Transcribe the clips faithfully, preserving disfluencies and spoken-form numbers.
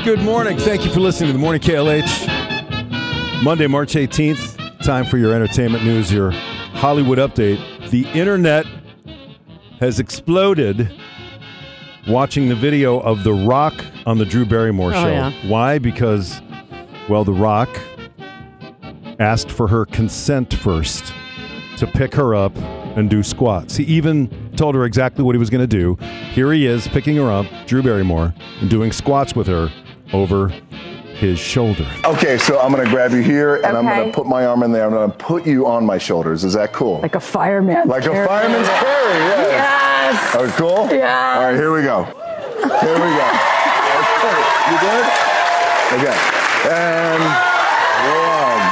Good morning. Thank you for listening to the Morning K L H. Monday, March eighteenth. Time for your entertainment news, your Hollywood update. The internet has exploded watching the video of The Rock on the Drew Barrymore Oh, show. yeah. Why? Because, well, The Rock asked for her consent first to pick her up and do squats. He even told her exactly what he was going to do. Here he is picking her up, Drew Barrymore, and doing squats with her over his shoulder. Okay, so I'm going to grab you here, and I'm Okay. going to put my arm in there. I'm going to put you on my shoulders. Is that cool? Like a fireman. Like a fireman's carry, yes. Yes. Oh, cool? Yes. All right, here we go. Here we go. Okay. You good? Okay. And one,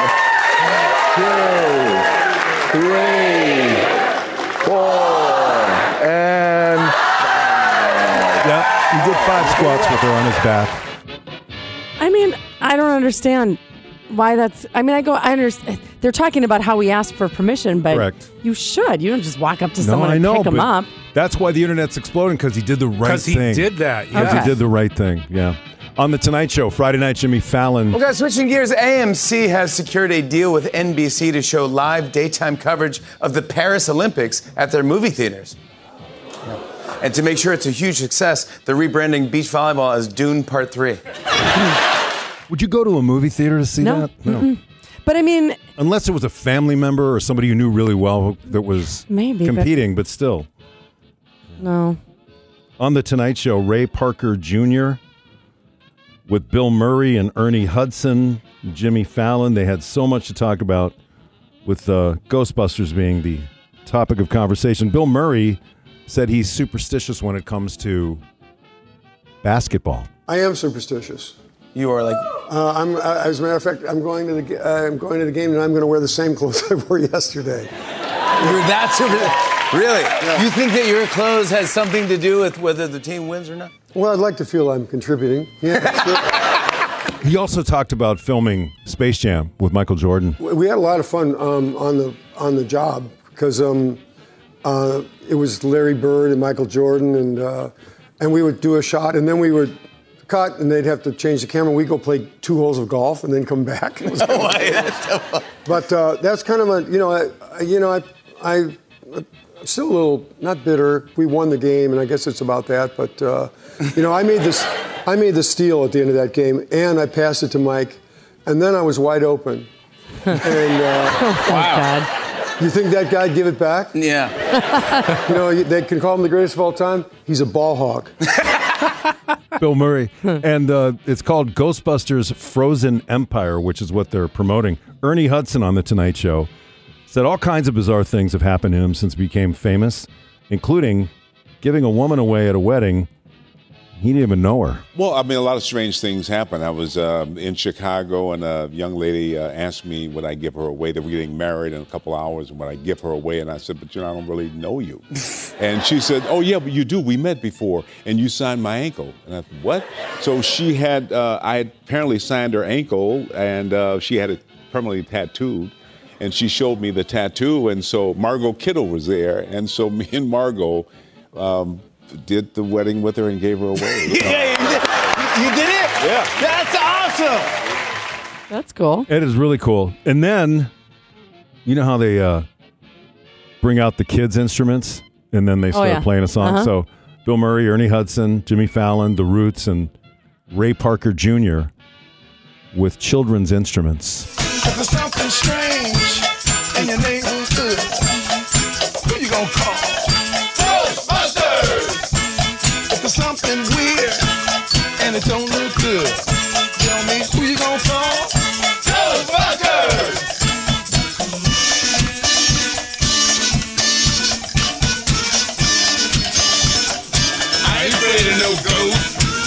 two, three, four, and five. Yeah, he did five squats with her on his back. I mean, I don't understand why that's. I mean, I go. I understand. They're talking about how we asked for permission, but Correct. you should. You don't just walk up to No, someone I and know, pick them but up. that's why the internet's exploding, because he did the right Because he thing. did that. Because Okay. he did the right thing, yeah. On The Tonight Show, Friday night, Jimmy Fallon. Well, guys, switching gears, A M C has secured a deal with N B C to show live daytime coverage of the Paris Olympics at their movie theaters. And to make sure it's a huge success, they're rebranding beach volleyball as Dune Part three. Would you go to a movie theater to see No. that? No. But I mean, Unless it was a family member or somebody you knew really well that was Maybe, but- competing, but, still. no. On The Tonight Show, Ray Parker Junior with Bill Murray and Ernie Hudson, Jimmy Fallon. They had so much to talk about, with uh, Ghostbusters being the topic of conversation. Bill Murray said he's superstitious when it comes to basketball. I am superstitious. You are like, Uh, I'm, uh, as a matter of fact, I'm going to the ga- uh, I'm going to the game, and I'm going to wear the same clothes I wore yesterday. you're that super. Really? You think that your clothes has something to do with whether the team wins or not? Well, I'd like to feel I'm contributing. Yeah, sure. He also talked about filming Space Jam with Michael Jordan. We had a lot of fun um, on the on the job because um, uh, it was Larry Bird and Michael Jordan, and uh, and we would do a shot, and then we would cut, and they'd have to change the camera. We'd go play two holes of golf, and then come back. It was Oh, my, that's so fun. But uh, that's kind of a, you know, I, I- you know, I, I, I'm still a little not bitter. We won the game, and I guess it's about that. But uh, you know, I made this, I made the steal at the end of that game, and I passed it to Mike, and then I was wide open. And uh, Oh, God. you think that guy'd give it back? Yeah. You know, they can call him the greatest of all time. He's a ball hog. Bill Murray. And uh, it's called Ghostbusters Frozen Empire, which is what they're promoting. Ernie Hudson on The Tonight Show said all kinds of bizarre things have happened to him since he became famous, including giving a woman away at a wedding. He didn't even know her. Well, I mean, a lot of strange things happen. I was um, in Chicago, and a young lady uh, asked me would I give her away. They were getting married in a couple hours, and would I give her away? And I said, but you know, I don't really know you. And she said, oh, yeah, but you do. We met before, and you signed my ankle. And I said, what? So she had, uh, I had apparently signed her ankle, and uh, she had it permanently tattooed. And she showed me the tattoo, and so Margot Kittle was there. And so me and Margot um, did the wedding with her and gave her away. Yeah, you did, you did it? Yeah. That's awesome. That's cool. It is really cool. And then, you know how they uh, bring out the kids' instruments, and then they start yeah. playing a song? Uh-huh. So Bill Murray, Ernie Hudson, Jimmy Fallon, The Roots, and Ray Parker Junior with children's instruments. If there's something strange in your neighborhood, who you gonna call? Ghostbusters! If there's something weird and it don't look good, tell me who you gonna call? Ghostbusters! I ain't afraid of no ghost.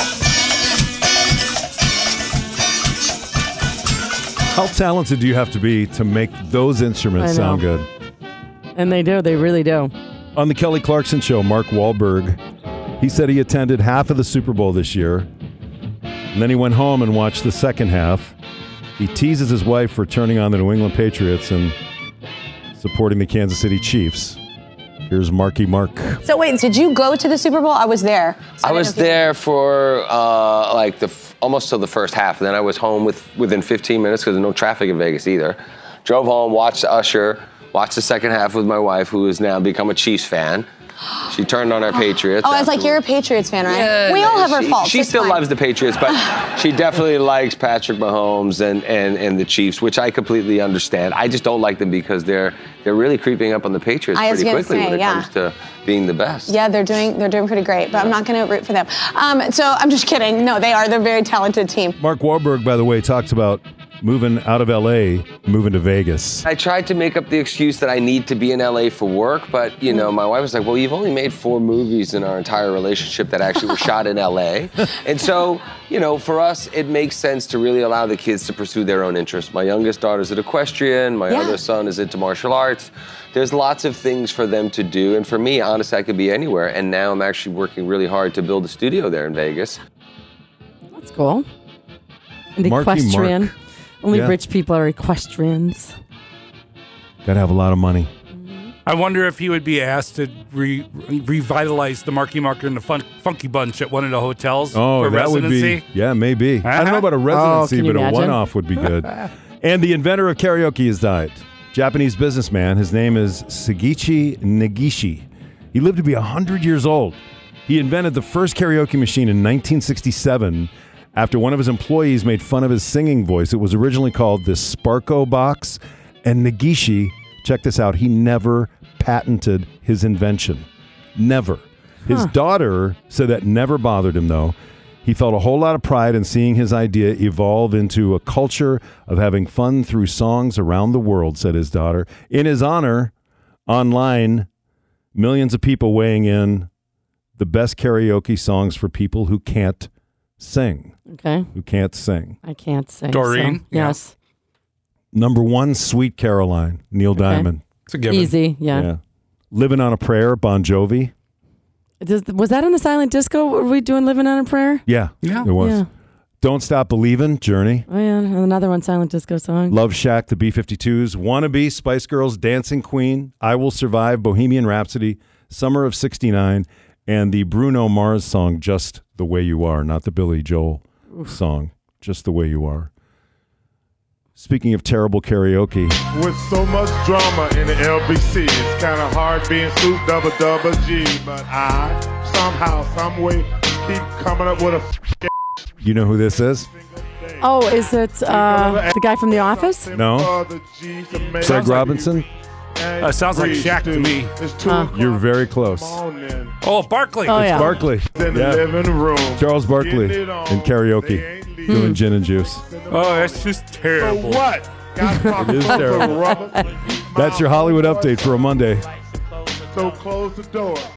How talented do you have to be to make those instruments I know. sound good? And they do. They really do. On the Kelly Clarkson Show, Mark Wahlberg, he said he attended half of the Super Bowl this year, and then he went home and watched the second half. He teases his wife for turning on the New England Patriots and supporting the Kansas City Chiefs. Here's Marky Mark. So wait, did you go to the Super Bowl? I was there. So I didn't was know if you- there for uh, like the f- almost till the first half. And then I was home with within fifteen minutes because there's no traffic in Vegas either. Drove home, watched Usher, watched the second half with my wife, who has now become a Chiefs fan. She turned on our Patriots. Oh, I was like, you're a Patriots fan, right? Yeah, we all have our she, faults. She it's still fine. loves the Patriots, but she definitely likes Patrick Mahomes and, and, and the Chiefs, which I completely understand. I just don't like them because they're they're really creeping up on the Patriots I was pretty gonna quickly say, when it yeah. comes to being the best. Yeah, they're doing they're doing pretty great, but I'm not going to root for them. Um, so I'm just kidding. No, they are. They're a very talented team. Mark Wahlberg, by the way, talks about moving out of L A, moving to Vegas. I tried to make up the excuse that I need to be in L A for work, but, you know, my wife was like, well, you've only made four movies in our entire relationship that actually were shot in L A. And so, you know, for us, it makes sense to really allow the kids to pursue their own interests. My youngest daughter's at equestrian. My Yeah. other son is into martial arts. There's lots of things for them to do. And for me, honestly, I could be anywhere. And now I'm actually working really hard to build a studio there in Vegas. That's cool. And Marky equestrian. Mark. Only Yeah. rich people are equestrians. Got to have a lot of money. I wonder if he would be asked to re- revitalize the Marky Mark and the fun- Funky Bunch at one of the hotels Oh, for that residency. would be, yeah, maybe. I don't know about a Oh, residency, can you but a imagine? one-off would be good. And the inventor of karaoke has died. Japanese businessman. His name is Sagichi Negishi. He lived to be one hundred years old. He invented the first karaoke machine in nineteen sixty-seven after one of his employees made fun of his singing voice. It was originally called the Sparko box. And Negishi, check this out, he never patented his invention. Never. His Huh. daughter said that never bothered him, though. He felt a whole lot of pride in seeing his idea evolve into a culture of having fun through songs around the world, said his daughter. In his honor, online, millions of people weighing in the best karaoke songs for people who can't sing. Okay. Who can't sing. I can't say. Doreen? So, yes. Number one, Sweet Caroline, Neil Diamond. It's a given. Easy. Yeah. Yeah. Living on a Prayer, Bon Jovi. Does, was that in the silent disco? Were we doing Living on a Prayer? Yeah, Yeah. it was. Yeah. Don't Stop Believin', Journey. Oh, yeah. Another one, silent disco song. Love Shack, the B fifty-twos. Wannabe, Spice Girls, Dancing Queen. I Will Survive, Bohemian Rhapsody, Summer of sixty-nine, and the Bruno Mars song, Just the Way You Are, not the Billy Joel song, Just the Way You Are. Speaking of terrible karaoke, With so much drama in the L B C, it's kind of hard being Snoop Double Double G, but I somehow, some way, keep coming up with a you know who this is? Oh, is it uh, the guy from The Office? No. Craig Robinson? Uh, sounds like Shaq to me. Huh. You're very close. Oh, Barkley. Oh, yeah. Barkley. In the Yeah. living room. Charles Barkley Getting it on. in karaoke, They ain't leaving. doing gin and juice. Oh, that's just So terrible. what? Got to It is talk terrible. Robert. That's your Hollywood update for a Monday. So close the door.